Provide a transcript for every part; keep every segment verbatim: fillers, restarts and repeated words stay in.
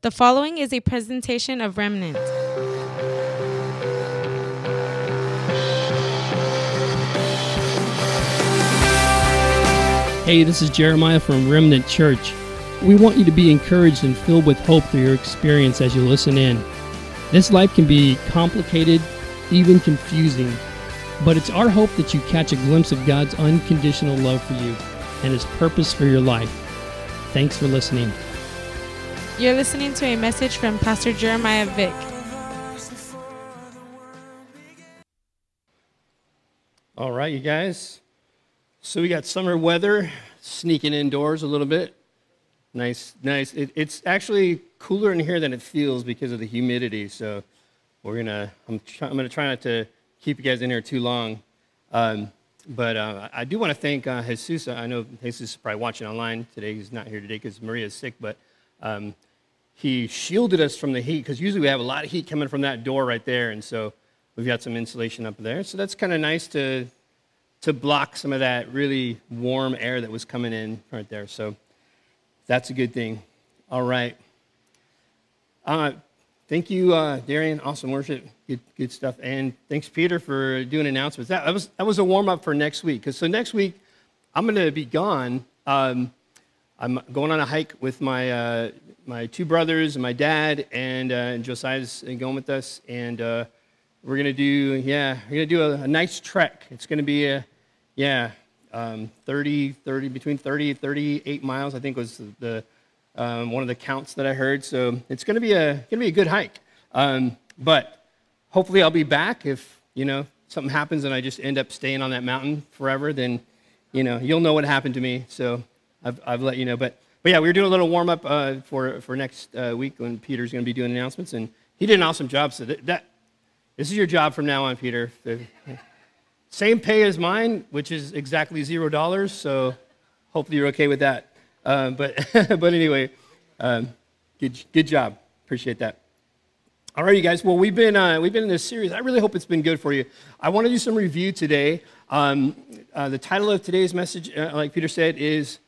The following is a presentation of Remnant. Hey, this is Jeremiah from Remnant Church. We want you to be encouraged and filled with hope through your experience as you listen in. This life can be complicated, even confusing, but it's our hope that you catch a glimpse of God's unconditional love for you and His purpose for your life. Thanks for listening. You're listening to a message from Pastor Jeremiah Vick. All right, you guys. So we got summer weather, sneaking indoors a little bit. Nice, nice. It, it's actually cooler in here than it feels because of the humidity. So we're gonna. I'm, try, I'm gonna try not to keep you guys in here too long. Um, but uh, I do want to thank uh, Jesus. I know Jesus is probably watching online today. He's not here today because Maria's sick, but um, he shielded us from the heat because usually we have a lot of heat coming from that door right there, and so we've got some insulation up there. So that's kind of nice to to block some of that really warm air that was coming in right there. So that's a good thing. All right. Uh, thank you, uh, Darian. Awesome worship. Good, good stuff. And thanks, Peter, for doing announcements. That, that was that was a warm up for next week. Because so next week I'm going to be gone. Um, I'm going on a hike with my uh, my two brothers and my dad, and, uh, and Josiah's going with us. And uh, we're going to do yeah, we're going to do a, a nice trek. It's going to be a yeah, um, thirty, thirty between thirty and thirty-eight miles. I think was the um, one of the counts that I heard. So it's going to be a going to be a good hike. Um, but hopefully I'll be back. If you know something happens and I just end up staying on that mountain forever, then you know you'll know what happened to me. So I've I've let you know. But but yeah, we were doing a little warm up uh, for for next uh, week when Peter's going to be doing announcements, and he did an awesome job. So that, that this is your job from now on, Peter. The, Same pay as mine, which is exactly zero dollars. So hopefully you're okay with that. Um, but but anyway, um, good good job. Appreciate that. All right, you guys. Well, we've been uh, we've been in this series. I really hope it's been good for you. I want to do some review today. Um, uh, the title of today's message, uh, like Peter said, is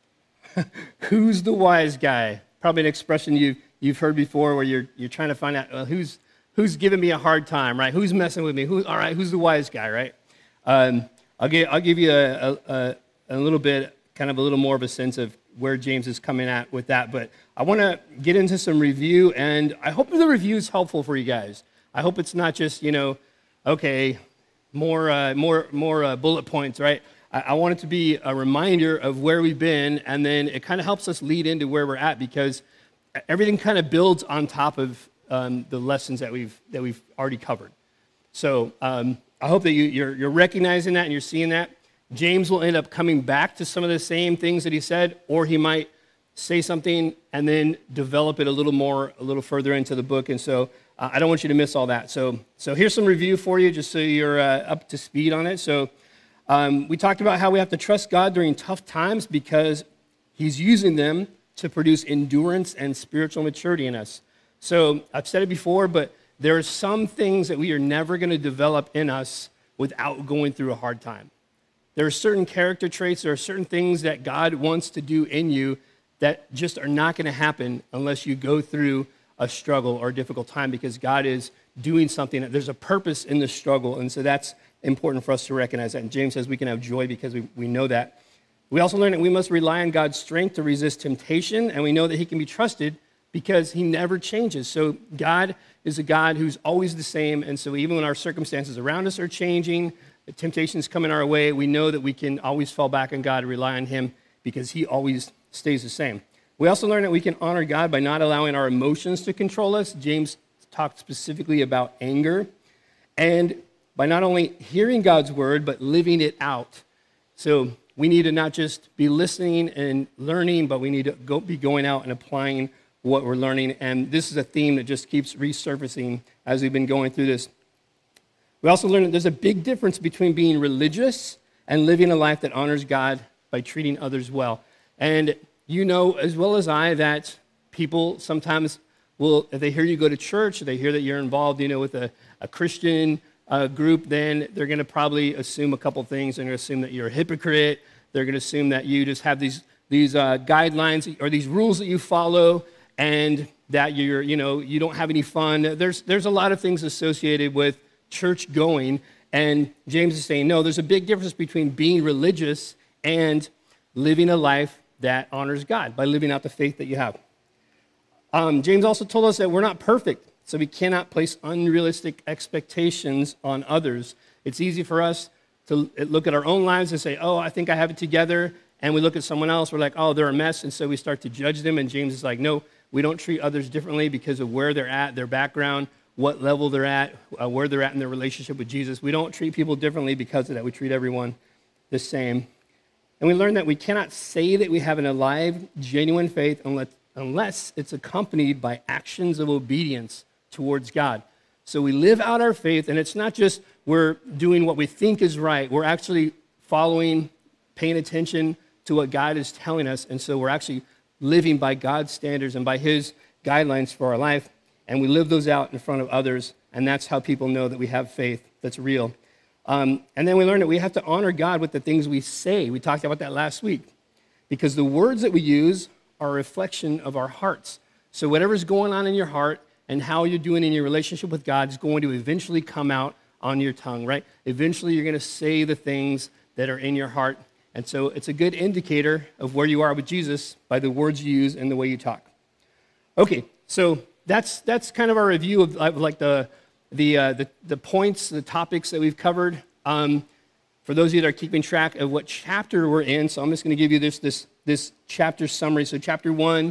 "Who's the wise guy?" Probably an expression you you've heard before, where you're you're trying to find out uh, who's who's giving me a hard time, right? Who's messing with me? Who? All right, who's the wise guy, right? Um, I'll give I'll give you a, a a little bit, kind of a little more of a sense of where James is coming at with that. But I want to get into some review, and I hope the review is helpful for you guys. I hope it's not just you know, okay, more uh, more more uh, bullet points, right? I, I want it to be a reminder of where we've been, and then it kind of helps us lead into where we're at because everything kind of builds on top of um, the lessons that we've that we've already covered. So. Um, I hope that you, you're, you're recognizing that and you're seeing that. James will end up coming back to some of the same things that he said, or he might say something and then develop it a little more, a little further into the book. And so uh, I don't want you to miss all that. So, so here's some review for you, just so you're uh, up to speed on it. So um, we talked about how we have to trust God during tough times because He's using them to produce endurance and spiritual maturity in us. So I've said it before, but there are some things that we are never going to develop in us without going through a hard time. There are certain character traits, there are certain things that God wants to do in you that just are not going to happen unless you go through a struggle or a difficult time because God is doing something. There's a purpose in the struggle, and so that's important for us to recognize that. And James says we can have joy because we, we know that. We also learn that we must rely on God's strength to resist temptation, and we know that He can be trusted because He never changes. So God is a God who's always the same, and so even when our circumstances around us are changing, the temptations coming our way, we know that we can always fall back on God and rely on Him because He always stays the same. We also learn that we can honor God by not allowing our emotions to control us. James talked specifically about anger, and by not only hearing God's word, but living it out. So we need to not just be listening and learning, but we need to go, be going out and applying what we're learning, and this is a theme that just keeps resurfacing as we've been going through this. We also learned that there's a big difference between being religious and living a life that honors God by treating others well. And you know as well as I that people sometimes will, if they hear you go to church, or they hear that you're involved, you know, with a, a Christian uh, group, then they're going to probably assume a couple things. They're going to assume that you're a hypocrite. They're going to assume that you just have these these uh, guidelines or these rules that you follow. And that you're, you know, you don't have any fun. There's, there's a lot of things associated with church going. And James is saying, no, there's a big difference between being religious and living a life that honors God by living out the faith that you have. Um, James also told us that we're not perfect, so we cannot place unrealistic expectations on others. It's easy for us to look at our own lives and say, oh, I think I have it together. And we look at someone else, we're like, oh, they're a mess. And so we start to judge them. And James is like, no, we don't treat others differently because of where they're at, their background, what level they're at, uh, where they're at in their relationship with Jesus. We don't treat people differently because of that. We treat everyone the same. And we learn that we cannot say that we have an alive, genuine faith unless, unless it's accompanied by actions of obedience towards God. So we live out our faith, and it's not just we're doing what we think is right. We're actually following, paying attention to what God is telling us, and so we're actually living by God's standards and by his guidelines for our life, and we live those out in front of others, and that's how people know that we have faith that's real. Um, and then we learn that we have to honor God with the things we say. We talked about that last week, because the words that we use are a reflection of our hearts. So whatever's going on in your heart and how you're doing in your relationship with God is going to eventually come out on your tongue, right? Eventually you're going to say the things that are in your heart. And so it's a good indicator of where you are with Jesus by the words you use and the way you talk. Okay, so that's that's kind of our review of, of like the the, uh, the the points, the topics that we've covered. Um, for those of you that are keeping track of what chapter we're in, so I'm just going to give you this this this chapter summary. So chapter one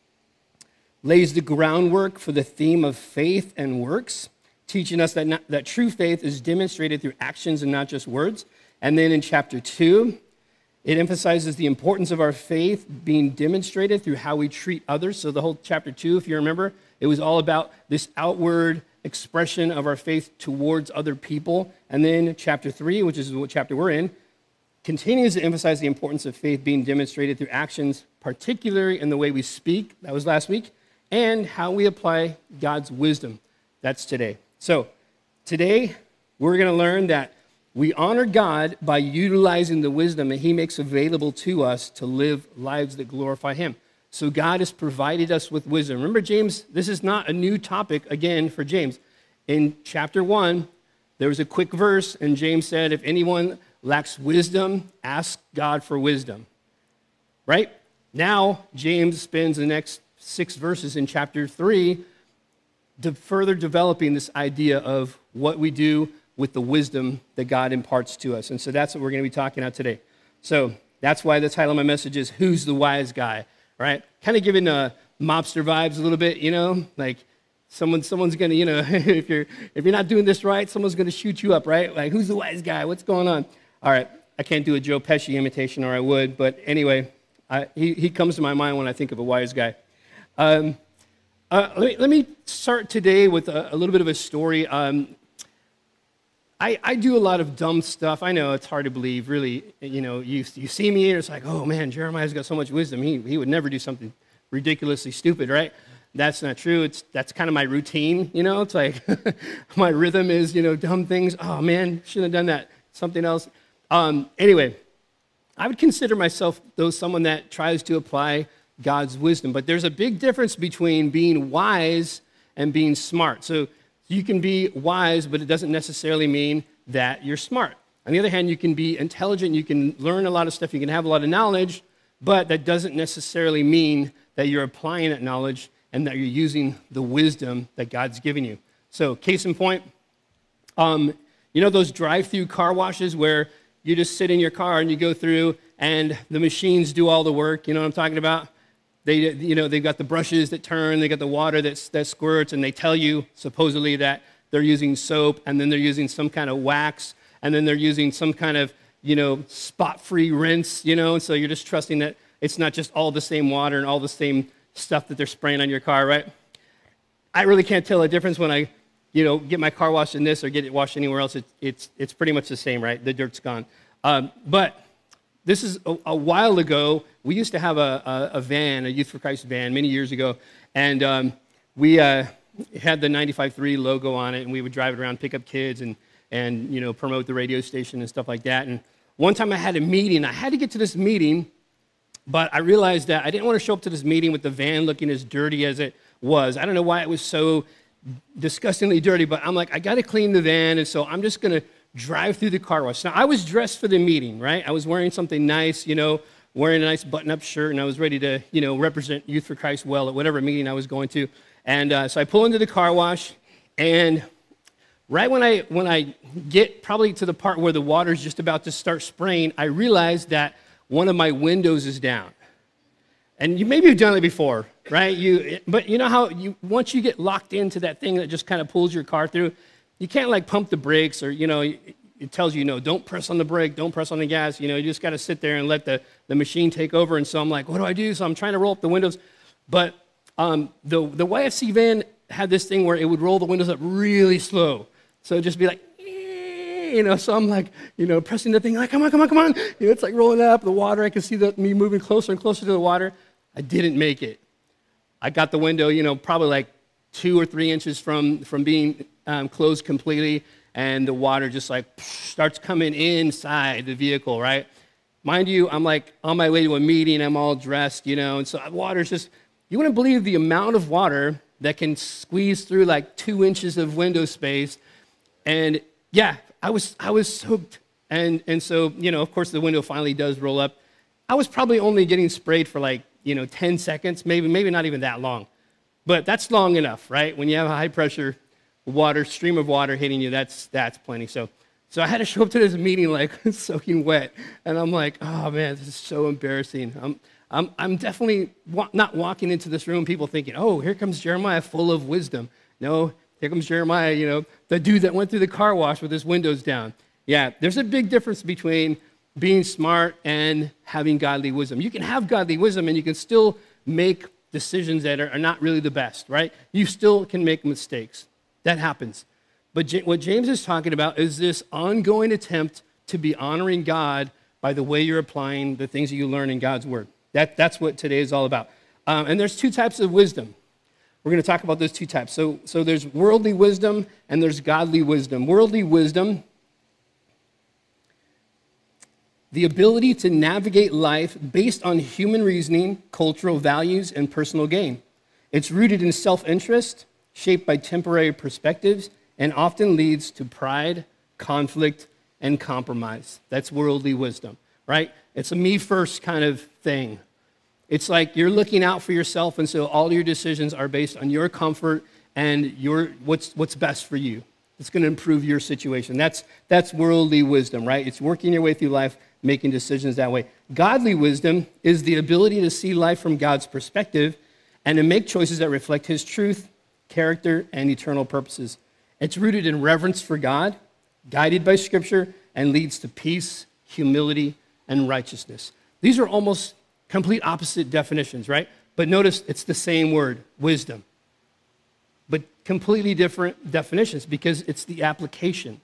lays the groundwork for the theme of faith and works, teaching us that not, that true faith is demonstrated through actions and not just words. And then in chapter two, it emphasizes the importance of our faith being demonstrated through how we treat others. So the whole chapter two, if you remember, it was all about this outward expression of our faith towards other people. And then chapter three, which is what chapter we're in, continues to emphasize the importance of faith being demonstrated through actions, particularly in the way we speak, that was last week, and how we apply God's wisdom. That's today. So today, we're going to learn that we honor God by utilizing the wisdom that he makes available to us to live lives that glorify him. So God has provided us with wisdom. Remember, James, this is not a new topic, again, for James. In chapter one, there was a quick verse, and James said, if anyone lacks wisdom, ask God for wisdom. Right? Now, James spends the next six verses in chapter three to further developing this idea of what we do with the wisdom that God imparts to us. And so that's what we're going to be talking about today. So that's why the title of my message is, Who's the Wise Guy? Right? Kind of giving uh, mobster vibes a little bit, you know? Like someone, someone's going to, you know, if you're if you're not doing this right, someone's going to shoot you up, right? Like, who's the wise guy? What's going on? All right, I can't do a Joe Pesci imitation, or I would, but anyway, I, he, he comes to my mind when I think of a wise guy. Um, uh, let, me, let me start today with a, a little bit of a story. Um, I, I do a lot of dumb stuff. I know it's hard to believe, really. You know, you, you see me and it's like, oh man, Jeremiah's got so much wisdom. He, he would never do something ridiculously stupid, right? That's not true. It's That's kind of my routine, you know? It's like my rhythm is, you know, dumb things. Oh man, shouldn't have done that. Something else. Um, anyway, I would consider myself, though, someone that tries to apply God's wisdom. But there's a big difference between being wise and being smart. So you can be wise, but it doesn't necessarily mean that you're smart. On the other hand, you can be intelligent, you can learn a lot of stuff, you can have a lot of knowledge, but that doesn't necessarily mean that you're applying that knowledge and that you're using the wisdom that God's given you. So, case in point, um, you know those drive-through car washes where you just sit in your car and you go through and the machines do all the work, you know what I'm talking about? They, you know, they've got the brushes that turn, they got the water that's, that squirts, and they tell you, supposedly, that they're using soap, and then they're using some kind of wax, and then they're using some kind of, you know, spot-free rinse, you know, and so you're just trusting that it's not just all the same water and all the same stuff that they're spraying on your car, right? I really can't tell a difference when I, you know, get my car washed in this or get it washed anywhere else. It, it's, it's pretty much the same, right? The dirt's gone. Um, but this is a, a while ago. We used to have a, a, a van, a Youth for Christ van, many years ago, and um, we uh, had the ninety-five point three logo on it, and we would drive it around, pick up kids, and and you know promote the radio station and stuff like that. And one time I had a meeting. I had to get to this meeting, but I realized that I didn't want to show up to this meeting with the van looking as dirty as it was. I don't know why it was so disgustingly dirty, but I'm like, I got to clean the van, and so I'm just going to drive through the car wash. Now, I was dressed for the meeting, right? I was wearing something nice, you know, wearing a nice button-up shirt, and I was ready to, you know, represent Youth for Christ well at whatever meeting I was going to. And uh, so I pull into the car wash, and right when I when I get probably to the part where the water's just about to start spraying, I realize that one of my windows is down. And you maybe you've done it before, right? You, but you know how you once you get locked into that thing that just kind of pulls your car through, you can't like pump the brakes, or you know, it tells you, you know, don't press on the brake, don't press on the gas. You know, you just got to sit there and let the, the machine take over. And so I'm like, what do I do? So I'm trying to roll up the windows, but um, the the Y F C van had this thing where it would roll the windows up really slow. So it'd just be like, you know, so I'm like, you know, pressing the thing, like, come on, come on, come on. You know, it's like rolling up the water. I can see the, me moving closer and closer to the water. I didn't make it. I got the window, you know, probably like two or three inches from, from being um, closed completely, and the water just like starts coming inside the vehicle, right? Mind you, I'm like on my way to a meeting. I'm all dressed, you know, and so water's just, you wouldn't believe the amount of water that can squeeze through like two inches of window space. And yeah, I was I was soaked, and and so you know, of course, the window finally does roll up. I was probably only getting sprayed for like you know ten seconds, maybe maybe not even that long, but that's long enough, right? When you have a high pressure water stream of water hitting you, that's that's plenty. So so I had to show up to this meeting like soaking wet, and I'm like, oh man, this is so embarrassing. I'm I'm I'm definitely wa- not walking into this room, people thinking, oh, here comes Jeremiah full of wisdom. No. Here comes Jeremiah, you know, the dude that went through the car wash with his windows down. Yeah, there's a big difference between being smart and having godly wisdom. You can have godly wisdom and you can still make decisions that are, are not really the best, right? You still can make mistakes. That happens. But J- what James is talking about is this ongoing attempt to be honoring God by the way you're applying the things that you learn in God's word. That, that's what today is all about. Um, and there's two types of wisdom. We're going to talk about those two types. So, so there's worldly wisdom and there's godly wisdom. Worldly wisdom, the ability to navigate life based on human reasoning, cultural values, and personal gain. It's rooted in self-interest, shaped by temporary perspectives, and often leads to pride, conflict, and compromise. That's worldly wisdom, right? It's a me first kind of thing. It's like you're looking out for yourself, and so all your decisions are based on your comfort and your what's what's best for you. It's going to improve your situation. That's that's worldly wisdom, right? It's working your way through life, making decisions that way. Godly wisdom is the ability to see life from God's perspective and to make choices that reflect His truth, character, and eternal purposes. It's rooted in reverence for God, guided by Scripture, and leads to peace, humility, and righteousness. These are almost complete opposite definitions, right? But notice it's the same word, wisdom. But completely different definitions because it's the application.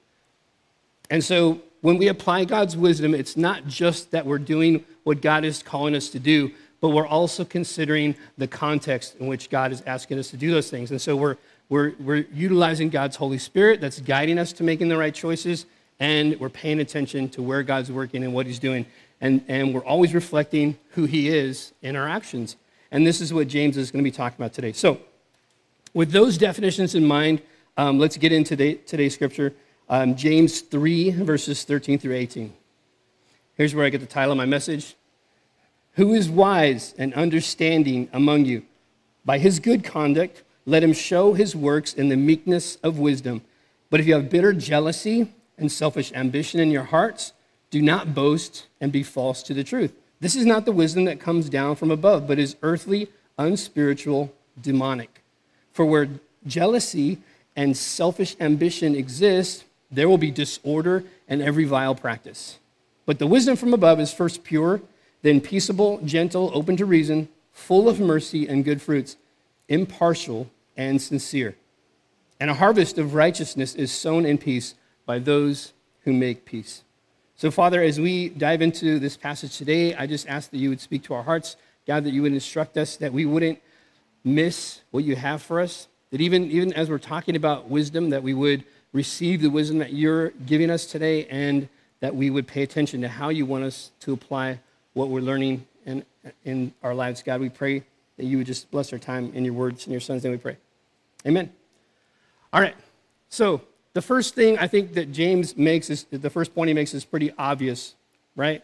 And so when we apply God's wisdom, it's not just that we're doing what God is calling us to do, but we're also considering the context in which God is asking us to do those things. And so we're we're we're utilizing God's Holy Spirit that's guiding us to making the right choices, and we're paying attention to where God's working and what He's doing. And, and we're always reflecting who He is in our actions. And this is what James is going to be talking about today. So with those definitions in mind, um, let's get into today, today's scripture. Um, James three, verses thirteen through eighteen. Here's where I get the title of my message. Who is wise and understanding among you? By his good conduct, let him show his works in the meekness of wisdom. But if you have bitter jealousy and selfish ambition in your hearts, do not boast and be false to the truth. This is not the wisdom that comes down from above, but is earthly, unspiritual, demonic. For where jealousy and selfish ambition exist, there will be disorder and every vile practice. But the wisdom from above is first pure, then peaceable, gentle, open to reason, full of mercy and good fruits, impartial and sincere. And a harvest of righteousness is sown in peace by those who make peace. So, Father, as we dive into this passage today, I just ask that you would speak to our hearts. God, that you would instruct us, that we wouldn't miss what you have for us, that even, even as we're talking about wisdom, that we would receive the wisdom that you're giving us today, and that we would pay attention to how you want us to apply what we're learning in, in our lives. God, we pray that you would just bless our time in your words. In your son's name we pray. Amen. All right. So the first thing I think that James makes is, the first point he makes is pretty obvious, right?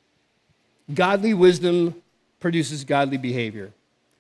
Godly wisdom produces godly behavior.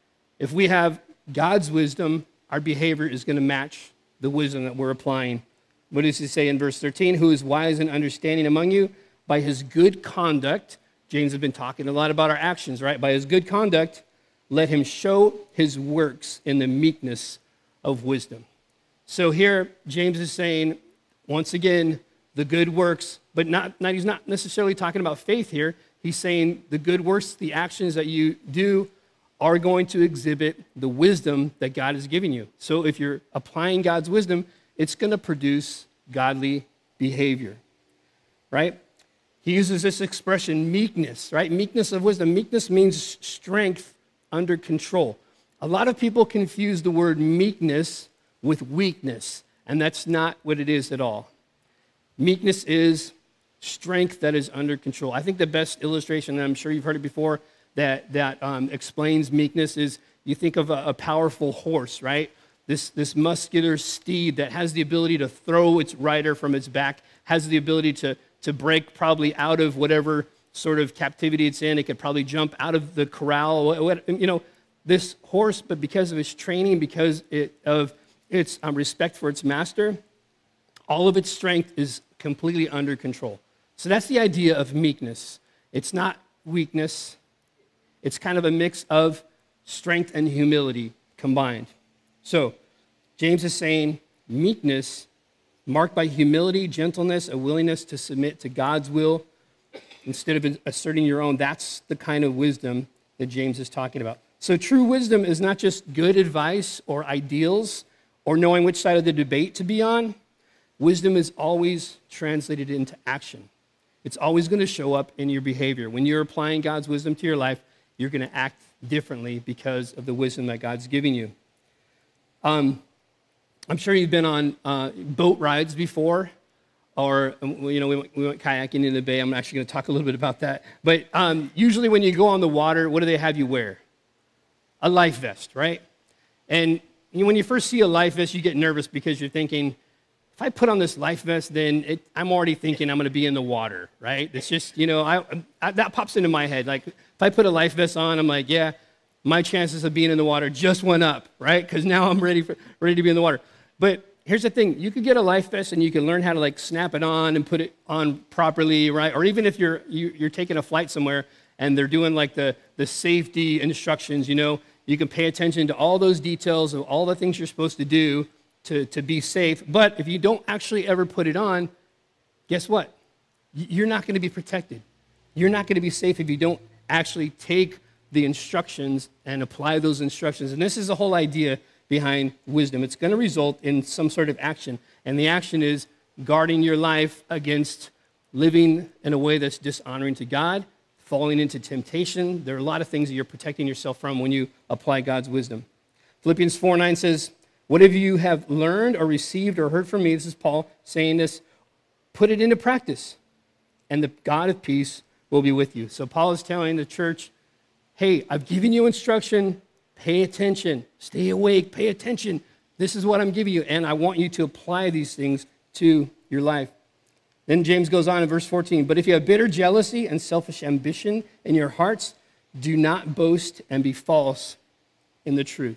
If we have God's wisdom, our behavior is going to match the wisdom that we're applying. What does he say in verse thirteen? Who is wise and understanding among you? By his good conduct. James has been talking a lot about our actions, right? By his good conduct, let him show his works in the meekness of wisdom. So here, James is saying, once again, the good works, but not, not he's not necessarily talking about faith here. He's saying the good works, the actions that you do, are going to exhibit the wisdom that God is giving you. So if you're applying God's wisdom, it's going to produce godly behavior, right? He uses this expression, meekness, right? Meekness of wisdom. Meekness means strength under control. A lot of people confuse the word meekness with weakness, and that's not what it is at all. Meekness is strength that is under control. I think the best illustration, and I'm sure you've heard it before, that, that um, explains meekness is you think of a, a powerful horse, right? This, this muscular steed that has the ability to throw its rider from its back, has the ability to, to break probably out of whatever sort of captivity it's in. It could probably jump out of the corral. You know, this horse, but because of its training, because it, of its um, respect for its master, all of its strength is completely under control. So that's the idea of meekness. It's not weakness. It's kind of a mix of strength and humility combined. So James is saying meekness, marked by humility, gentleness, a willingness to submit to God's will instead of asserting your own. That's the kind of wisdom that James is talking about. So true wisdom is not just good advice or ideals or knowing which side of the debate to be on. Wisdom is always translated into action. It's always going to show up in your behavior. When you're applying God's wisdom to your life, you're going to act differently because of the wisdom that God's giving you. Um, I'm sure you've been on uh, boat rides before, or, you know, we went, we went kayaking in the bay. I'm actually going to talk a little bit about that. But um, usually when you go on the water, what do they have you wear? A life vest, right? And when you first see a life vest, you get nervous because you're thinking, if I put on this life vest, then it, I'm already thinking I'm going to be in the water, right? It's just, you know, I, I, that pops into my head. Like, if I put a life vest on, I'm like, yeah, my chances of being in the water just went up, right? Because now I'm ready for, ready to be in the water. But here's the thing. You could get a life vest and you can learn how to, like, snap it on and put it on properly, right? Or even if you're, you, you're taking a flight somewhere and they're doing, like, the, the safety instructions, you know, you can pay attention to all those details of all the things you're supposed to do to, to be safe. But if you don't actually ever put it on, guess what? You're not going to be protected. You're not going to be safe if you don't actually take the instructions and apply those instructions. And this is the whole idea behind wisdom. It's going to result in some sort of action. And the action is guarding your life against living in a way that's dishonoring to God, falling into temptation. There are a lot of things that you're protecting yourself from when you apply God's wisdom. Philippians four nine says, whatever you have learned or received or heard from me, this is Paul saying this, put it into practice, and the God of peace will be with you. So Paul is telling the church, hey, I've given you instruction, pay attention, stay awake, pay attention. This is what I'm giving you, and I want you to apply these things to your life. Then James goes on in verse fourteen, but if you have bitter jealousy and selfish ambition in your hearts, do not boast and be false in the truth.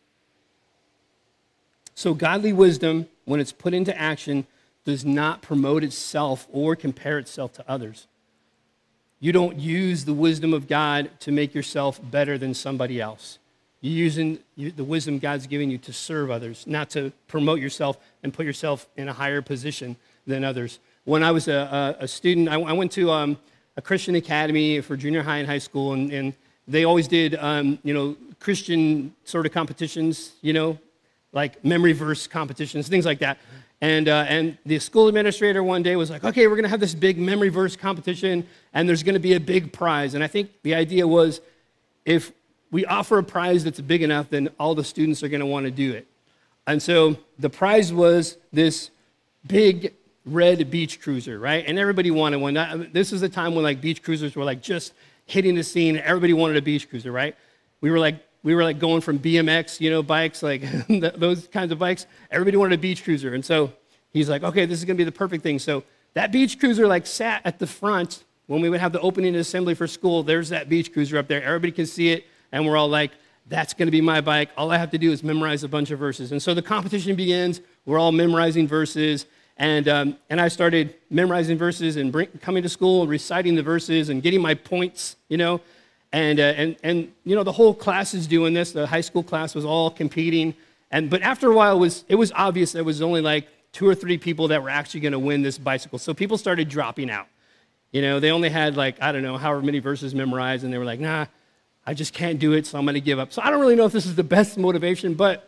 So godly wisdom, when it's put into action, does not promote itself or compare itself to others. You don't use the wisdom of God to make yourself better than somebody else. You're using the wisdom God's giving you to serve others, not to promote yourself and put yourself in a higher position than others. When I was a, a, a student, I, I went to um, a Christian academy for junior high and high school, and, and they always did, um, you know, Christian sort of competitions, you know, like memory verse competitions, things like that. And, uh, and the school administrator one day was like, okay, we're going to have this big memory verse competition, and there's going to be a big prize. And I think the idea was if we offer a prize that's big enough, then all the students are going to want to do it. And so the prize was this big red beach cruiser, right? And everybody wanted one. This is the time when, like, beach cruisers were, like, just hitting the scene. Everybody wanted a beach cruiser, right? We were, like, we were like going from B M X, you know, bikes, like those kinds of bikes. Everybody wanted a beach cruiser. And so he's like, okay, this is going to be the perfect thing. So that beach cruiser like sat at the front when we would have the opening assembly for school. There's that beach cruiser up there. Everybody can see it. And we're all like, that's going to be my bike. All I have to do is memorize a bunch of verses. And so the competition begins. We're all memorizing verses. And, um, and I started memorizing verses and bring, coming to school, reciting the verses and getting my points, you know. And, uh, and, and, you know, the whole class is doing this. The high school class was all competing. And, but after a while, it was, it was obvious there was only like two or three people that were actually going to win this bicycle. So people started dropping out. You know, they only had like, I don't know, however many verses memorized. And they were like, nah, I just can't do it, so I'm going to give up. So I don't really know if this is the best motivation, but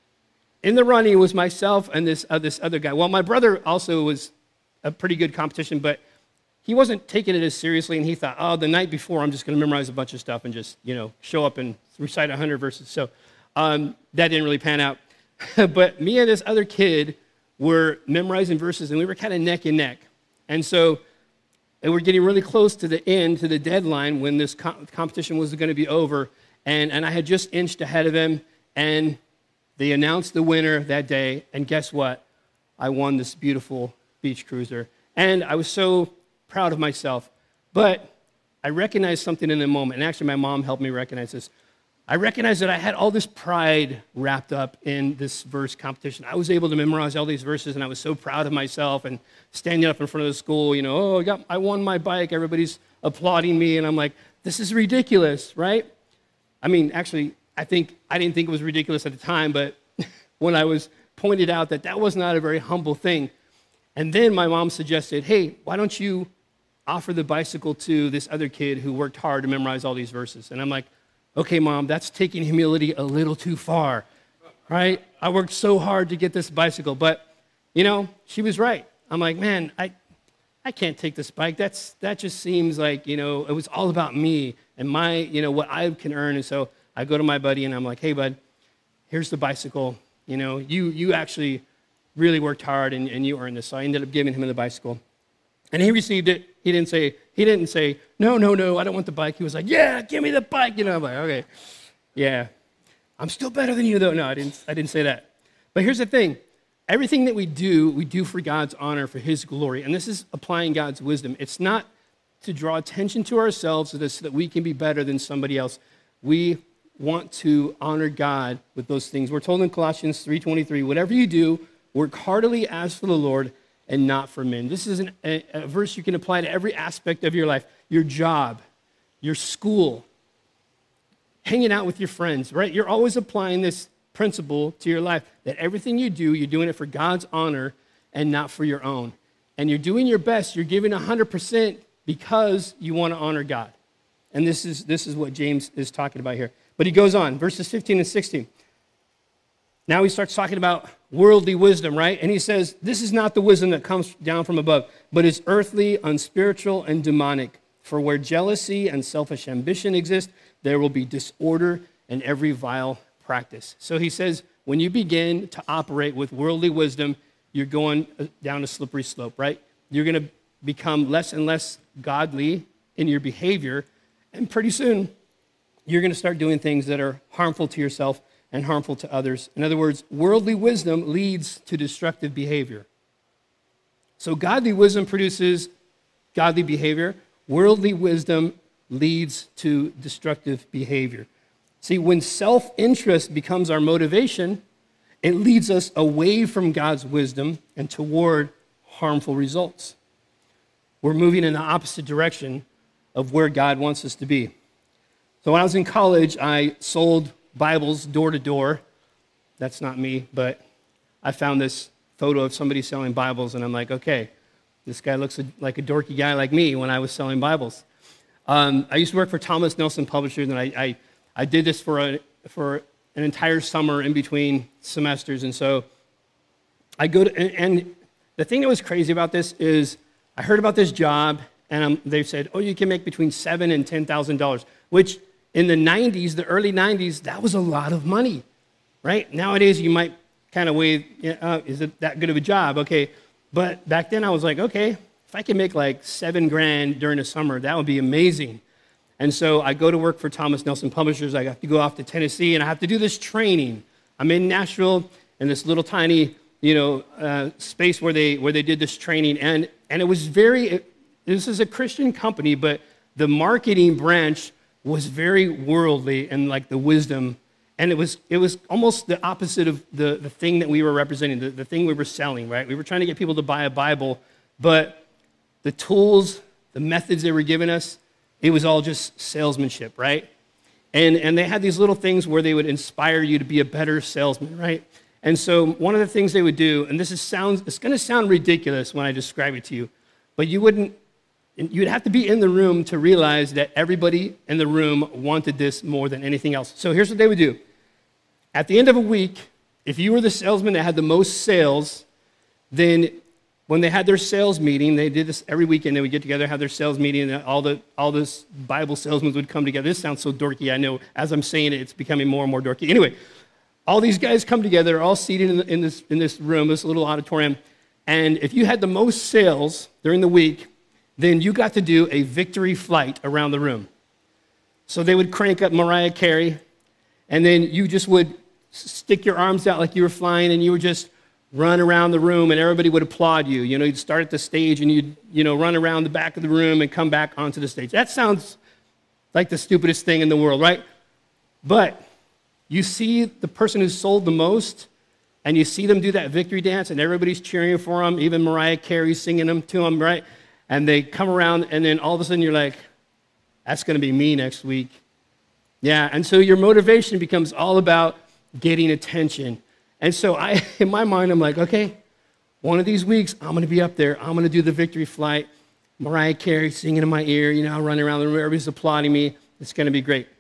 in the running, it was myself and this, uh, this other guy. Well, my brother also was a pretty good competition, but he wasn't taking it as seriously, and he thought, oh, the night before, I'm just going to memorize a bunch of stuff and just, you know, show up and recite one hundred verses. So um, that didn't really pan out. But me and this other kid were memorizing verses, and we were kind of neck and neck. And so and we're getting really close to the end, to the deadline when this co- competition was going to be over. And, and I had just inched ahead of him, and they announced the winner that day. And guess what? I won this beautiful beach cruiser. And I was so proud of myself. But I recognized something in the moment. And actually, my mom helped me recognize this. I recognized that I had all this pride wrapped up in this verse competition. I was able to memorize all these verses, and I was so proud of myself and standing up in front of the school, you know, oh, I, got, I won my bike. Everybody's applauding me, and I'm like, this is ridiculous, right? I mean, actually, I think I didn't think it was ridiculous at the time, but when I was pointed out that that was not a very humble thing, and then my mom suggested, hey, why don't you offer the bicycle to this other kid who worked hard to memorize all these verses? And I'm like, okay, Mom, that's taking humility a little too far, right? I worked so hard to get this bicycle, but, you know, she was right. I'm like, man, I I can't take this bike. That's That just seems like, you know, it was all about me and my, you know, what I can earn. And so I go to my buddy, and I'm like, hey, bud, here's the bicycle. You know, you you actually really worked hard, and, and you earned this. So I ended up giving him the bicycle. And he received it. He didn't say, he didn't say, no, no, no, I don't want the bike. He was like, yeah, give me the bike. You know, I'm like, okay, yeah. I'm still better than you, though. No, I didn't, I didn't say that. But here's the thing. Everything that we do, we do for God's honor, for his glory. And this is applying God's wisdom. It's not to draw attention to ourselves so that we can be better than somebody else. We want to honor God with those things. We're told in Colossians three twenty-three, whatever you do, work heartily as for the Lord and not for men. This is an, a, a verse you can apply to every aspect of your life, your job, your school, hanging out with your friends, right? You're always applying this principle to your life, that everything you do, you're doing it for God's honor and not for your own. And you're doing your best. You're giving one hundred percent because you want to honor God. And this is, this is what James is talking about here. But he goes on, verses fifteen and sixteen. Now he starts talking about worldly wisdom, right? And he says, this is not the wisdom that comes down from above, but is earthly, unspiritual, and demonic. For where jealousy and selfish ambition exist, there will be disorder and every vile practice. So he says, when you begin to operate with worldly wisdom, you're going down a slippery slope, right? You're going to become less and less godly in your behavior, and pretty soon you're going to start doing things that are harmful to yourself and harmful to others. In other words, worldly wisdom leads to destructive behavior. So godly wisdom produces godly behavior. Worldly wisdom leads to destructive behavior. See, when self-interest becomes our motivation, it leads us away from God's wisdom and toward harmful results. We're moving in the opposite direction of where God wants us to be. So when I was in college, I sold Bibles door to door. That's not me, but I found this photo of somebody selling Bibles, and I'm like, okay, this guy looks like a dorky guy like me when I was selling Bibles. Um, I used to work for Thomas Nelson Publishers, and I, I, I did this for, a, for an entire summer in between semesters, and so I go to, and, and the thing that was crazy about this is I heard about this job, and um, they said, oh, you can make between seven thousand dollars and ten thousand dollars, which in the nineties, the early nineties, that was a lot of money, right? Nowadays, you might kind of weigh, you know, uh, is it that good of a job? Okay, but back then I was like, okay, if I can make like seven grand during the summer, that would be amazing. And so I go to work for Thomas Nelson Publishers. I have to go off to Tennessee, and I have to do this training. I'm in Nashville in this little tiny, you know, uh, space where they where they did this training, and and it was very. It, this is a Christian company, but the marketing branch was very worldly and like the wisdom, and it was it was almost the opposite of the the thing that we were representing, the, the thing we were selling. Right? We were trying to get people to buy a Bible, but the tools, the methods they were giving us, it was all just salesmanship, right? And and they had these little things where they would inspire you to be a better salesman, right? And so one of the things they would do, and this is sounds, it's going to sound ridiculous when I describe it to you, but you wouldn't, you'd have to be in the room to realize that everybody in the room wanted this more than anything else. So here's what they would do. At the end of a week, if you were the salesman that had the most sales, then when they had their sales meeting, they did this every weekend. They would get together, have their sales meeting, and all the all this Bible salesmen would come together. This sounds so dorky. I know. As I'm saying it, it's becoming more and more dorky. Anyway, all these guys come together, all seated in, the, in this in this room, this little auditorium. And if you had the most sales during the week, then you got to do a victory flight around the room. So they would crank up Mariah Carey, and then you just would stick your arms out like you were flying, and you would just run around the room, and everybody would applaud you. You know, you'd start at the stage, and you'd, you know, run around the back of the room and come back onto the stage. That sounds like the stupidest thing in the world, right? But you see the person who sold the most, and you see them do that victory dance, and everybody's cheering for them, even Mariah Carey singing them to them, right? And they come around, and then all of a sudden you're like, that's going to be me next week. Yeah, and so your motivation becomes all about getting attention. And so I, in my mind, I'm like, okay, one of these weeks, I'm going to be up there. I'm going to do the victory flight. Mariah Carey singing in my ear, you know, running around the room. Everybody's applauding me. It's going to be great.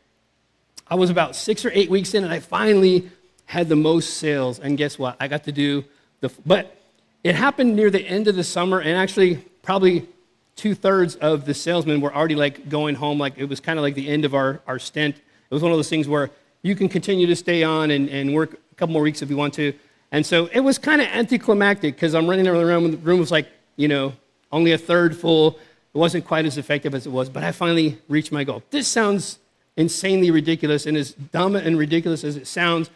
I was about six or eight weeks in, and I finally had the most sales. And guess what? I got to do the, but it happened near the end of the summer, and actually probably two-thirds of the salesmen were already like going home. Like it was kind of like the end of our, our stint. It was one of those things where you can continue to stay on and, and work a couple more weeks if you want to. And so it was kind of anticlimactic because I'm running around the room, and the room was like, you know, only a third full. It wasn't quite as effective as it was, but I finally reached my goal. This sounds insanely ridiculous, and as dumb and ridiculous as it sounds,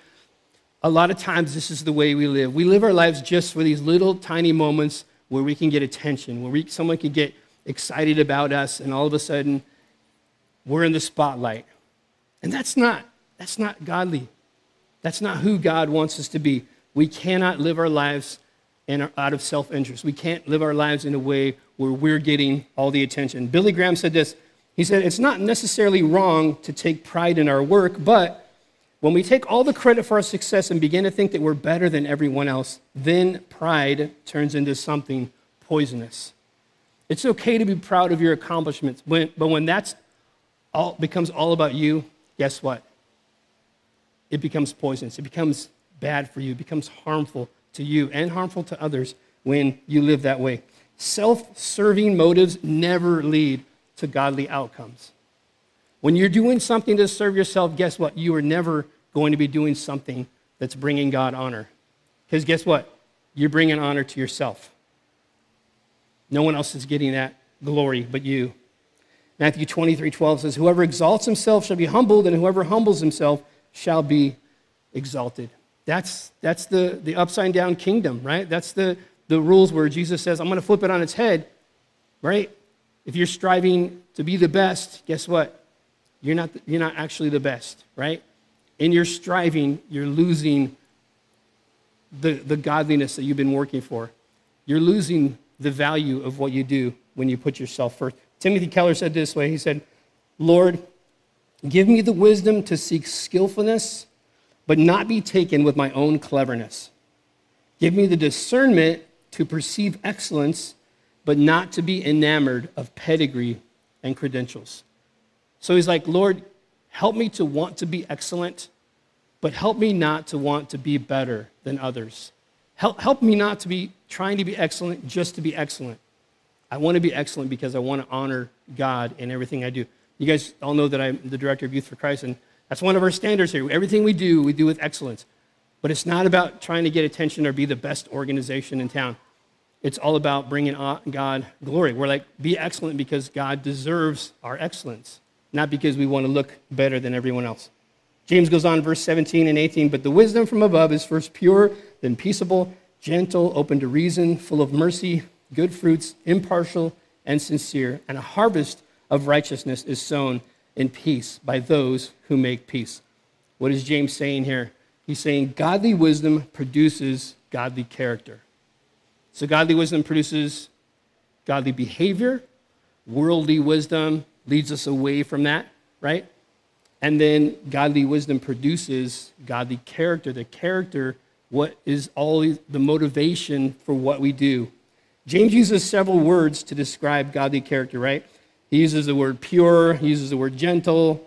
a lot of times this is the way we live. We live our lives just for these little tiny moments where we can get attention, where we, someone can get excited about us, and all of a sudden we're in the spotlight. And that's not, that's not godly. That's not who God wants us to be. We cannot live our lives in our, out of self-interest. We can't live our lives in a way where we're getting all the attention. Billy Graham said this. He said, it's not necessarily wrong to take pride in our work, but when we take all the credit for our success and begin to think that we're better than everyone else, then pride turns into something poisonous. It's okay to be proud of your accomplishments, when, but when that's all becomes all about you, guess what? It becomes poisonous. It becomes bad for you. It becomes harmful to you and harmful to others when you live that way. Self-serving motives never lead to godly outcomes. When you're doing something to serve yourself, guess what? You are never going to be doing something that's bringing God honor. Because guess what? You're bringing honor to yourself. No one else is getting that glory but you. Matthew twenty-three twelve says, whoever exalts himself shall be humbled, and whoever humbles himself shall be exalted. That's, that's the, the upside-down kingdom, right? That's the, the rules where Jesus says, I'm going to flip it on its head, right? If you're striving to be the best, guess what? You're not, you're not actually the best, right? In your striving, you're losing the, the godliness that you've been working for. You're losing the value of what you do when you put yourself first. Timothy Keller said this way. He said, Lord, give me the wisdom to seek skillfulness, but not be taken with my own cleverness. Give me the discernment to perceive excellence, but not to be enamored of pedigree and credentials. So he's like, Lord, help me to want to be excellent, but help me not to want to be better than others. Help, help me not to be trying to be excellent just to be excellent. I want to be excellent because I want to honor God in everything I do. You guys all know that I'm the director of Youth for Christ, and that's one of our standards here. Everything we do, we do with excellence. But it's not about trying to get attention or be the best organization in town. It's all about bringing God glory. We're like, be excellent because God deserves our excellence. not because we want to look better than everyone else. James goes on, verse seventeen and eighteen, but the wisdom from above is first pure, then peaceable, gentle, open to reason, full of mercy, good fruits, impartial and sincere, and a harvest of righteousness is sown in peace by those who make peace. What is James saying here? He's saying godly wisdom produces godly character. So godly wisdom produces godly behavior. Worldly wisdom leads us away from that, right? And then godly wisdom produces godly character. The character, what is always the motivation for what we do. James uses several words to describe godly character, right? He uses the word pure, he uses the word gentle,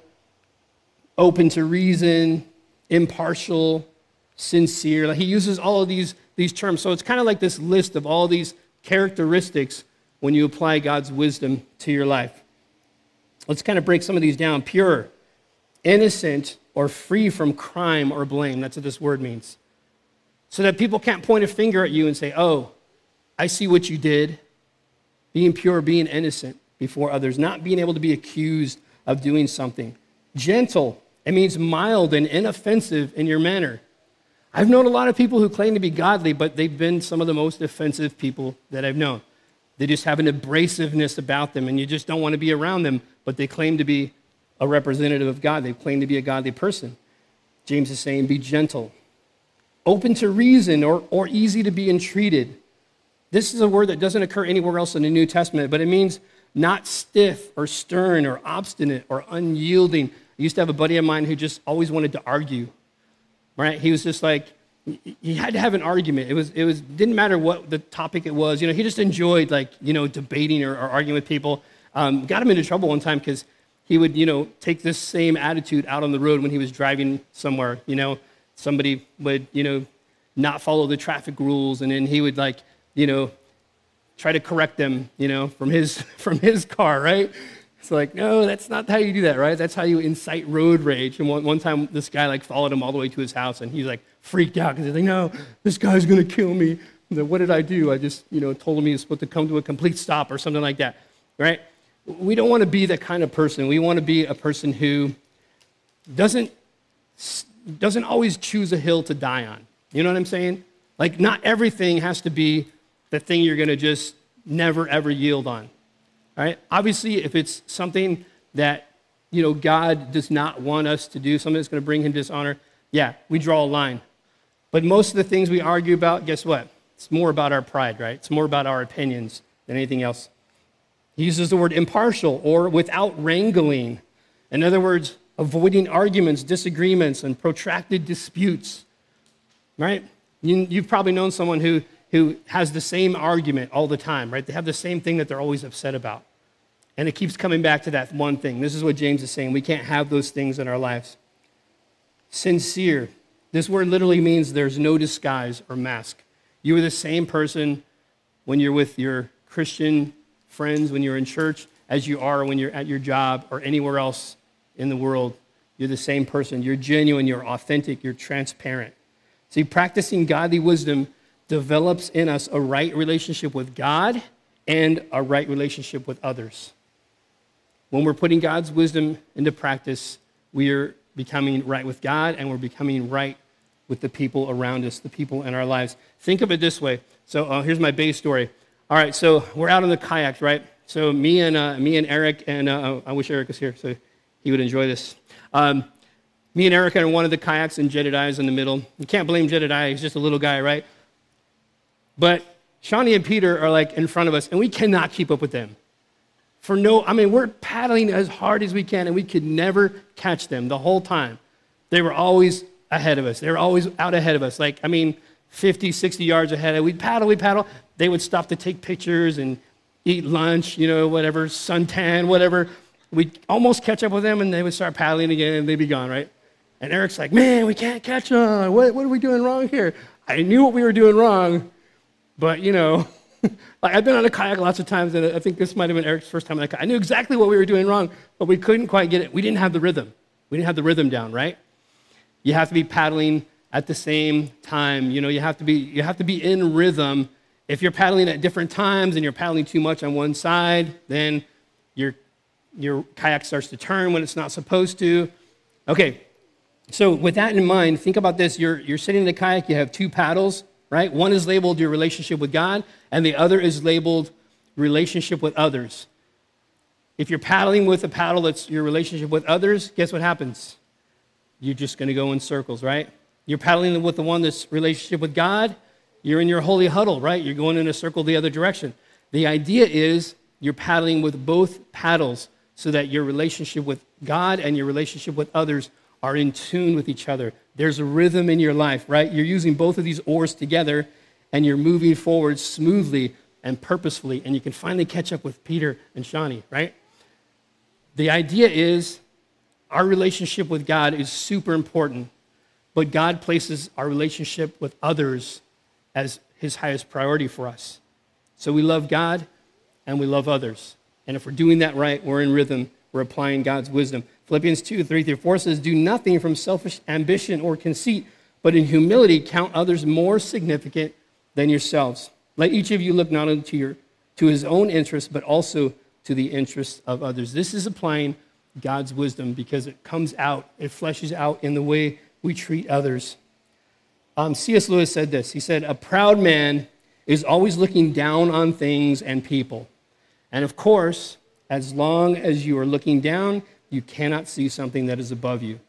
open to reason, impartial, sincere. He uses all of these, these terms. So it's kind of like this list of all these characteristics when you apply God's wisdom to your life. Let's kind of break some of these down. Pure, innocent, or free from crime or blame. That's what this word means. So that people can't point a finger at you and say, oh, I see what you did. Being pure, being innocent before others, not being able to be accused of doing something. Gentle, it means mild and inoffensive in your manner. I've known a lot of people who claim to be godly, but they've been some of the most offensive people that I've known. They just have an abrasiveness about them, and you just don't want to be around them, but they claim to be a representative of God. They claim to be a godly person. James is saying, be gentle, open to reason, or, or easy to be entreated. This is a word that doesn't occur anywhere else in the New Testament, but it means not stiff or stern or obstinate or unyielding. I used to have a buddy of mine who just always wanted to argue, right? He was just like, he had to have an argument. It was, it was, didn't matter what the topic it was. You know, he just enjoyed, like, you know, debating or, or arguing with people. Um, got him into trouble one time because he would, you know, take this same attitude out on the road when he was driving somewhere. You know, somebody would, you know, not follow the traffic rules, and then he would, like, you know, try to correct them, you know, from his from his car, right? It's like, no, that's not how you do that, right? That's how you incite road rage. And one, one time, this guy, like, followed him all the way to his house, and he's, like, freaked out because he's like, no, this guy's going to kill me. Like, what did I do? I just, you know, told him he was supposed to come to a complete stop or something like that, right? We don't want to be that kind of person. We want to be a person who doesn't, doesn't always choose a hill to die on. You know what I'm saying? Like, not everything has to be the thing you're going to just never, ever yield on. All right? Obviously, if it's something that, you know, God does not want us to do, something that's going to bring him dishonor, yeah, we draw a line. But most of the things we argue about, guess what? It's more about our pride, right? It's more about our opinions than anything else. He uses the word impartial, or without wrangling. In other words, avoiding arguments, disagreements, and protracted disputes, right? You, you've probably known someone who, who has the same argument all the time, right? They have the same thing that they're always upset about. And it keeps coming back to that one thing. This is what James is saying. We can't have those things in our lives. Sincere. This word literally means there's no disguise or mask. You are the same person when you're with your Christian friends, when you're in church, as you are when you're at your job or anywhere else in the world. You're the same person. You're genuine, you're authentic, you're transparent. See, practicing godly wisdom develops in us a right relationship with God and a right relationship with others. When we're putting God's wisdom into practice, we are becoming right with God, and we're becoming right with the people around us, the people in our lives. Think of it this way. So uh, here's my base story. All right, so we're out on the kayaks, right? So me and uh, me and Eric, and uh, I wish Eric was here so he would enjoy this. Um, me and Eric are in one of the kayaks, and Jedediah's in the middle. You can't blame Jedediah. He's just a little guy, right? But Shawnee and Peter are, like, in front of us, and we cannot keep up with them. For no, I mean, we're paddling as hard as we can, and we could never catch them the whole time. They were always ahead of us. They were always out ahead of us. Like, I mean, fifty, sixty yards ahead. We'd paddle, we'd paddle. They would stop to take pictures and eat lunch, you know, whatever, suntan, whatever. We'd almost catch up with them, and they would start paddling again, and they'd be gone, right? And Eric's like, man, we can't catch them. What, what are we doing wrong here? I knew what we were doing wrong, but, you know, like, I've been on a kayak lots of times, and I think this might have been Eric's first time on a kayak. I knew exactly what we were doing wrong, but we couldn't quite get it. We didn't have the rhythm. We didn't have the rhythm down, right? You have to be paddling at the same time. You know, you have to be you have to be in rhythm. If you're paddling at different times and you're paddling too much on one side, then you're your kayak starts to turn when it's not supposed to. Okay, so with that in mind, think about this. You're, you're sitting in a kayak, you have two paddles, right? One is labeled your relationship with God, and the other is labeled relationship with others. If you're paddling with a paddle that's your relationship with others, guess what happens? You're just going to go in circles, right? You're paddling with the one that's relationship with God, you're in your holy huddle, right? You're going in a circle the other direction. The idea is you're paddling with both paddles so that your relationship with God and your relationship with others are in tune with each other. There's a rhythm in your life, right? You're using both of these oars together, and you're moving forward smoothly and purposefully, and you can finally catch up with Peter and Shawnee, right? The idea is our relationship with God is super important, but God places our relationship with others as his highest priority for us. So we love God and we love others. And if we're doing that right, we're in rhythm, we're applying God's wisdom. Philippians two, three through four says, do nothing from selfish ambition or conceit, but in humility count others more significant than yourselves. Let each of you look not only to, your, to his own interests, but also to the interests of others. This is applying God's wisdom because it comes out, it fleshes out in the way we treat others. Um, C S Lewis said this. He said, a proud man is always looking down on things and people. And of course, as long as you are looking down, you cannot see something that is above you.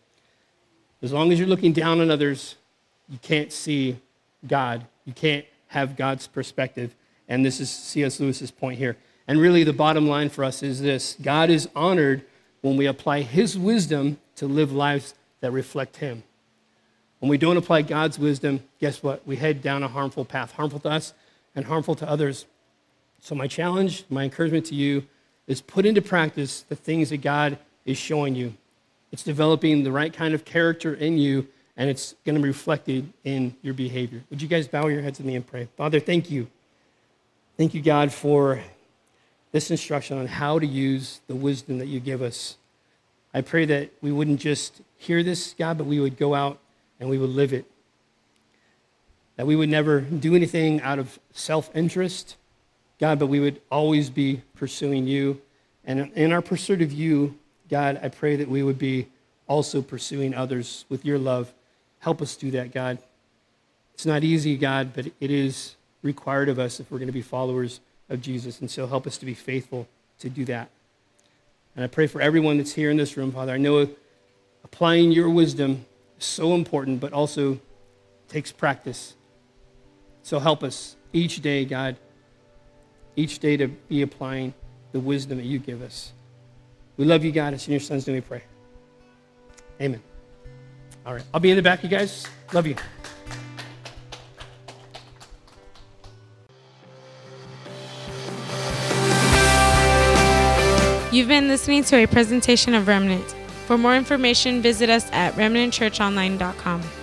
As long as you're looking down on others, you can't see God. You can't have God's perspective. And this is C S Lewis's point here. And really the bottom line for us is this. God is honored when we apply his wisdom to live lives that reflect him. When we don't apply God's wisdom, guess what? We head down a harmful path, harmful to us and harmful to others. So my challenge, my encouragement to you is put into practice the things that God is showing you. It's developing the right kind of character in you, and it's going to be reflected in your behavior. Would you guys bow your heads with me and pray? Father, thank you. Thank you, God, for this instruction on how to use the wisdom that you give us. I pray that we wouldn't just hear this, God, but we would go out and we would live it. That we would never do anything out of self-interest, God, but we would always be pursuing you. And in our pursuit of you, God, I pray that we would be also pursuing others with your love. Help us do that, God. It's not easy, God, but it is required of us if we're going to be followers of Jesus. And so help us to be faithful to do that. And I pray for everyone that's here in this room, Father. I know applying your wisdom is so important, but also takes practice. So help us each day, God, each day to be applying the wisdom that you give us. We love you, God. It's in your son's name we pray. Amen. All right. I'll be in the back, you guys. Love you. You've been listening to a presentation of Remnant. For more information, visit us at remnant church online dot com.